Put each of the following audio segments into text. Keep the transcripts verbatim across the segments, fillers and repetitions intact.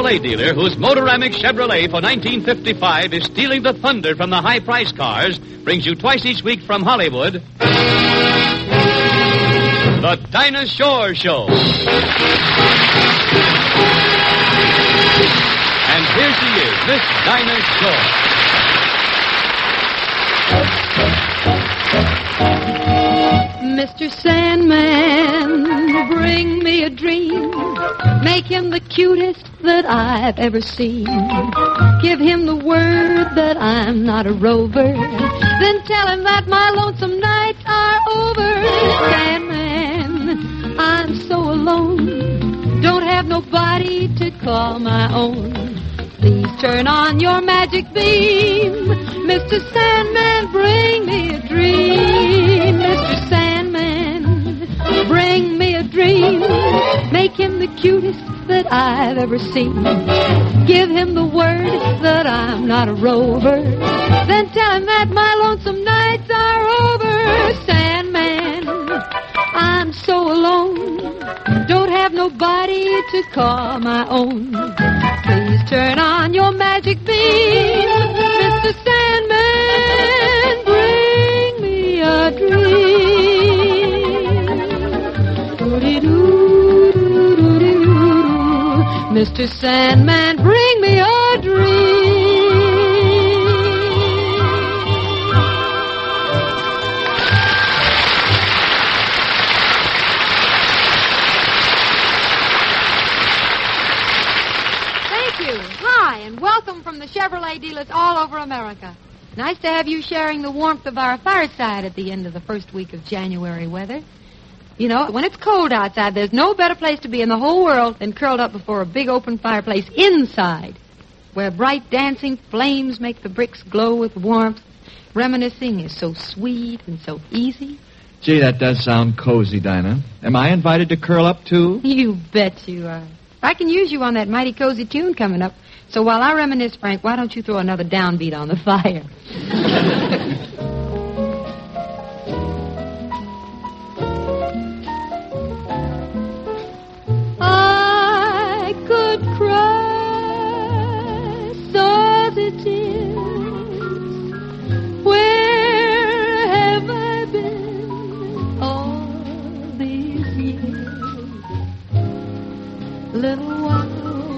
Chevrolet dealer whose Motoramic Chevrolet for nineteen fifty-five is stealing the thunder from the high-price cars, brings you twice each week from Hollywood, The Dinah Shore Show. And here she is, Miss Dinah Shore. Mister Sandman, bring me a dream. Make him the cutest that I've ever seen. Give him the word that I'm not a rover. Then tell him that my lonesome nights are over. Sandman, I'm so alone. Don't have nobody to call my own. Please turn on your magic beam. Mister Sandman, bring me a dream. Mister Sandman, bring me a dream. Make him the cutest that I've ever seen. Give him the word that I'm not a rover. Then tell him that my lonesome nights are over. Sandman, I'm so alone. Don't have nobody to call my own. Please turn on your magic beam. Mister Sandman, bring me a dream. Doo-dee-doo-doo-doo-doo. Mister Sandman, bring me a dream. Hi, and welcome from the Chevrolet dealers all over America. Nice to have you sharing the warmth of our fireside at the end of the first week of January weather. You know, when it's cold outside, there's no better place to be in the whole world than curled up before a big open fireplace inside, where bright dancing flames make the bricks glow with warmth. Reminiscing is so sweet and so easy. Gee, that does sound cozy, Dinah. Am I invited to curl up, too? You bet you are. I can use you on that mighty cozy tune coming up. So while I reminisce, Frank, why don't you throw another downbeat on the fire? I could cry salty tears. Where have I been all these years? Little while.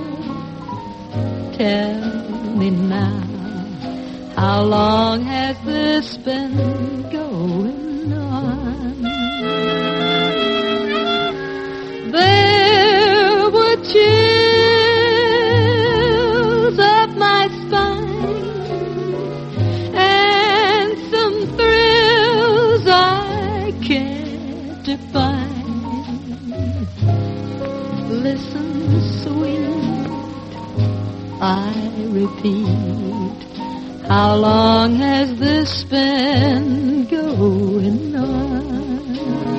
Tell me now, how long has this been going on? There were chills up my spine and some thrills I can't define. Listen, sweet, I repeat, how long has this been going on?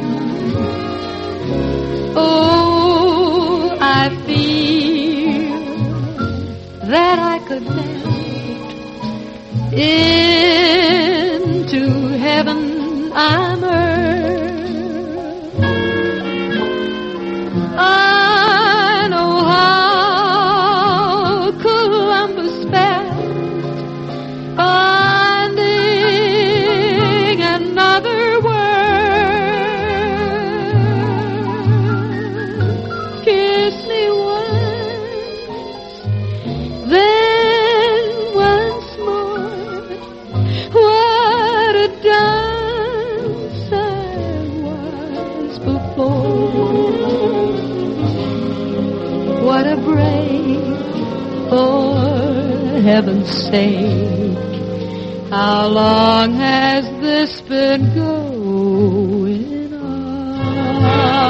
Oh, I feel that I could melt into heaven I'm earth. I know how heaven's sake, how long has this been going on?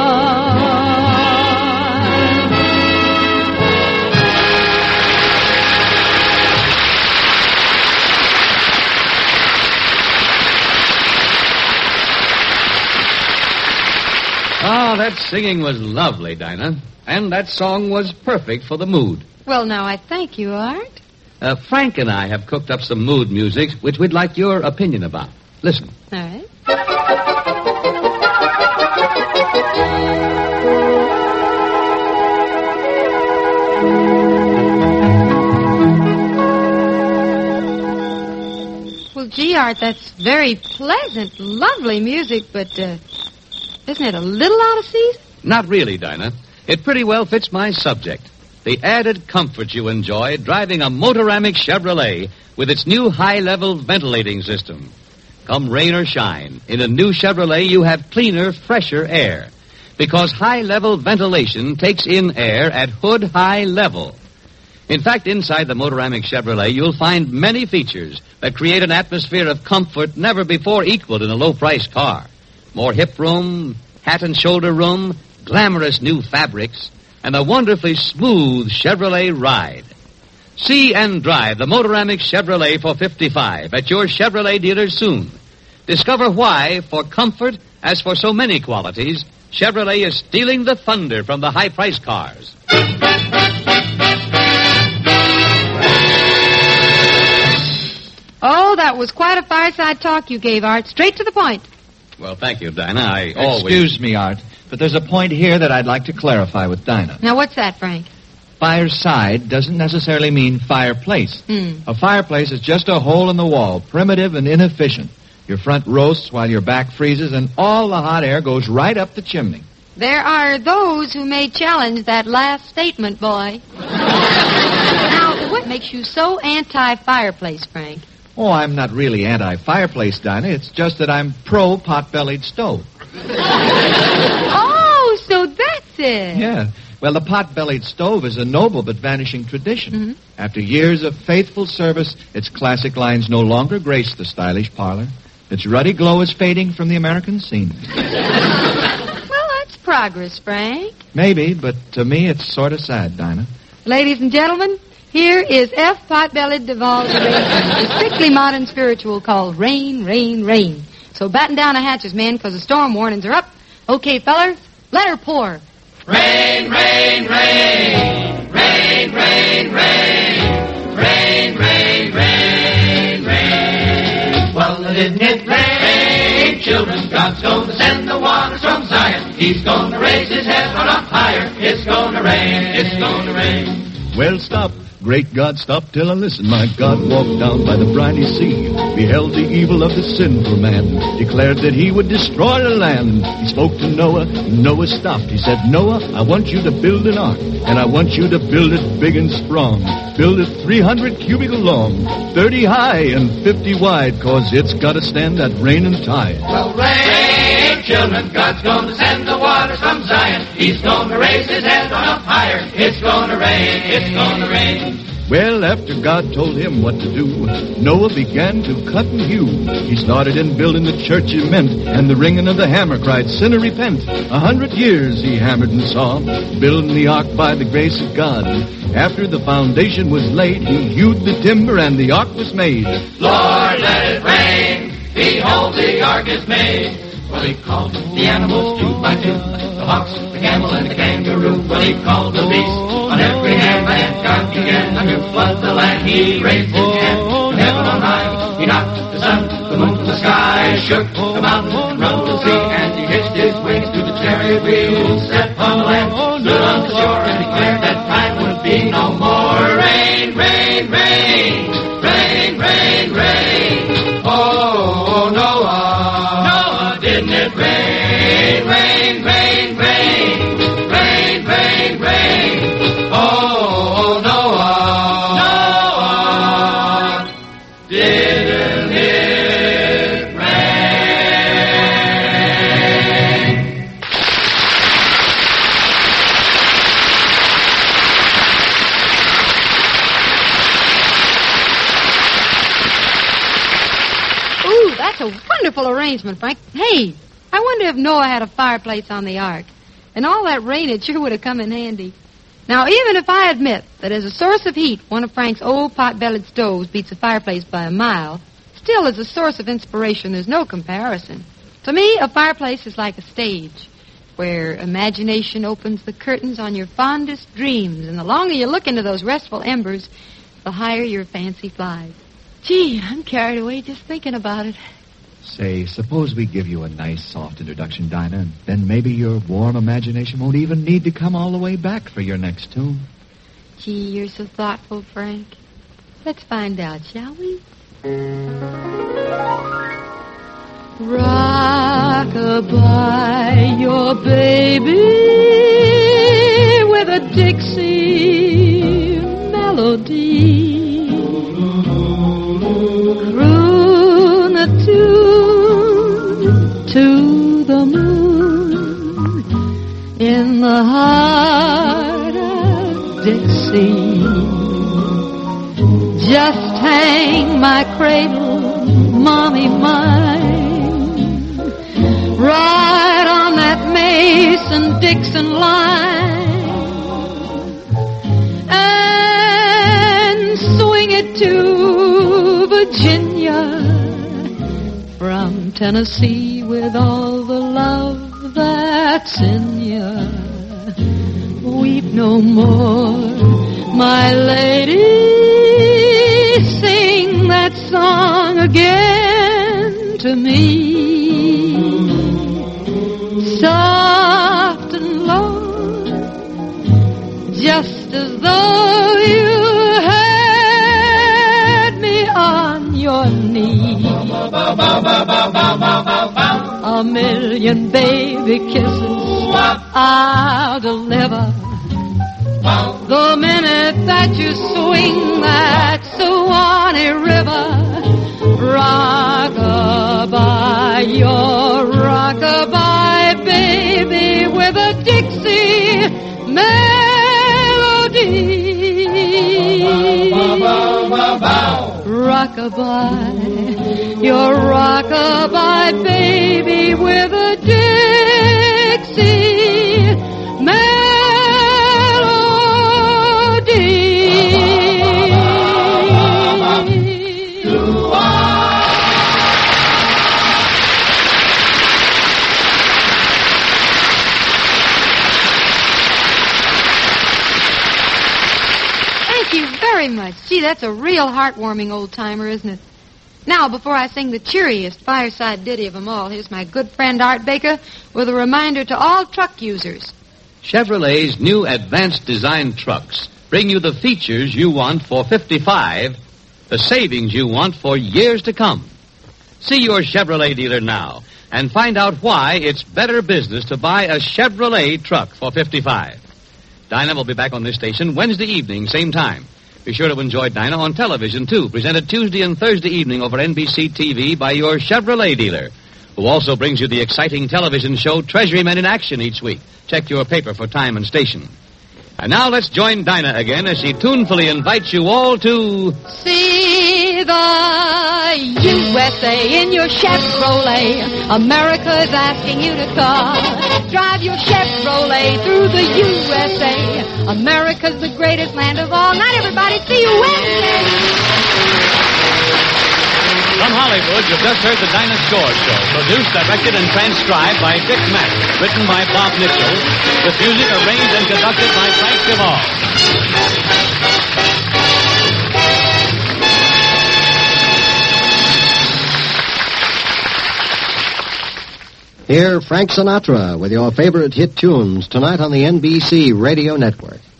Ah, that singing was lovely, Dinah. And that song was perfect for the mood. Well, now, I thank you, Art. Uh, Frank and I have cooked up some mood music, which we'd like your opinion about. Listen. All right. gee, Art, that's very pleasant, lovely music, but uh, isn't it a little out of season? Not really, Dinah. It pretty well fits my subject. The added comfort you enjoy driving a Motoramic Chevrolet with its new high-level ventilating system. Come rain or shine, in a new Chevrolet you have cleaner, fresher air. Because high-level ventilation takes in air at hood-high level. In fact, inside the Motoramic Chevrolet, you'll find many features that create an atmosphere of comfort never before equaled in a low-priced car. More hip room, hat and shoulder room, glamorous new fabrics, and a wonderfully smooth Chevrolet ride. See and drive the Motoramic Chevrolet for fifty-five at your Chevrolet dealer soon. Discover why, for comfort as for so many qualities, Chevrolet is stealing the thunder from the high-priced cars. Oh, that was quite a fireside talk you gave, Art. Straight to the point. Well, thank you, Dinah. I always... Excuse me, Art, but there's a point here that I'd like to clarify with Dinah. Now, what's that, Frank? Fireside doesn't necessarily mean fireplace. Hmm. A fireplace is just a hole in the wall, primitive and inefficient. Your front roasts while your back freezes, and all the hot air goes right up the chimney. There are those who may challenge that last statement, boy. Now, what makes you so anti-fireplace, Frank? Oh, I'm not really anti-fireplace, Dinah. It's just that I'm pro-pot-bellied stove. Oh, so that's it. Yeah. Well, the pot-bellied stove is a noble but vanishing tradition. Mm-hmm. After years of faithful service, its classic lines no longer grace the stylish parlor. Its ruddy glow is fading from the American scene. Well, that's progress, Frank. Maybe, but to me it's sort of sad, Dinah. Ladies and gentlemen, here is F. Pot-Bellied Duval's arrangement, a strictly modern spiritual called Rain, Rain, Rain. So batten down the hatches, men, because the storm warnings are up. Okay, fellers, let her pour. Rain, rain, rain, rain, rain, rain, rain, rain, rain, rain. Well, didn't it rain? Children, God's going to send the waters from Zion. He's going to raise his head on up higher. It's going to rain, it's going to rain. Well, stop. Great God, stop till I listen. My God walked down by the briny sea, beheld the evil of the sinful man, declared that he would destroy the land. He spoke to Noah. Noah stopped. He said, Noah, I want you to build an ark, and I want you to build it big and strong. Build it three hundred cubical long, thirty high and fifty wide, cause it's got to stand that rain and tide. Well, rain, children, God's going to send the waters from Zion. He's going to raise his head on up higher. It's going to rain, it's going to rain. Well, after God told him what to do, Noah began to cut and hew. He started in building the church he meant, and the ringing of the hammer cried, Sinner, repent. A hundred years he hammered and saw, building the ark by the grace of God. After the foundation was laid, he hewed the timber, and the ark was made. Lord, let it rain. Behold, the ark is made. Well, he called the animals two by two, the ox, the camel, and the kangaroo. Well, he called the beast on every hand, and God began to flood the land. He raised his hand to heaven on high. He knocked the sun, the moon, the sky, shook the mountains and rolled the sea, and he hitched his wings to the chariot wheels, set on the land, stood on the shore, and declared that time would be no more. Rain, rain, rain, rain, rain, rain. Oh, Noah. Didn't it rain, rain, rain, rain, rain, rain, rain? Oh, Noah, Noah, didn't it rain? Ooh, that's a wonderful arrangement, Frank. Hey, I wonder if Noah had a fireplace on the ark. And all that rain, it sure would have come in handy. Now, even if I admit that as a source of heat, one of Frank's old pot-bellied stoves beats a fireplace by a mile, still as a source of inspiration, there's no comparison. To me, a fireplace is like a stage where imagination opens the curtains on your fondest dreams, and the longer you look into those restful embers, the higher your fancy flies. Gee, I'm carried away just thinking about it. Say, suppose we give you a nice, soft introduction, Dinah, and then maybe your warm imagination won't even need to come all the way back for your next tune. Gee, you're so thoughtful, Frank. Let's find out, shall we? Rock-a-bye your baby with a Dixie melody. Croon a tune to the moon in the heart of Dixie. Just hang my cradle, mommy mine, right on that Mason-Dixon line, and swing it to Virginia from Tennessee with all the love that's in ya. Weep no more, my lady. Sing that song again to me, soft and low, just as though you had me on your knee. A million baby kisses I'll deliver the minute that you swing that Suwannee River. Rock-a-bye your rock-a-bye baby with a Dixie melody. Rock-a-bye your rock-a-bye baby with a Dixie melody. Very much. Gee, that's a real heartwarming old-timer, isn't it? Now, before I sing the cheeriest fireside ditty of them all, here's my good friend Art Baker with a reminder to all truck users. Chevrolet's new advanced design trucks bring you the features you want for fifty-five, the savings you want for years to come. See your Chevrolet dealer now and find out why it's better business to buy a Chevrolet truck for fifty-five. Dinah will be back on this station Wednesday evening, same time. Be sure to enjoy Dinah on television, too, presented Tuesday and Thursday evening over N B C T V by your Chevrolet dealer, who also brings you the exciting television show Treasury Men in Action each week. Check your paper for time and station. And now let's join Dinah again as she tunefully invites you all to see the U S A in your Chevrolet. America is asking you to come. Drive your Chevrolet through the U S A. America's the greatest land of all. Not everybody, see you Wednesday. From Hollywood, you've just heard the Dinah Shore Show, produced, directed, and transcribed by Dick Mack, written by Bob Mitchell, with music arranged and conducted by Frank Duvall. Hear Frank Sinatra with your favorite hit tunes tonight on the N B C Radio Network.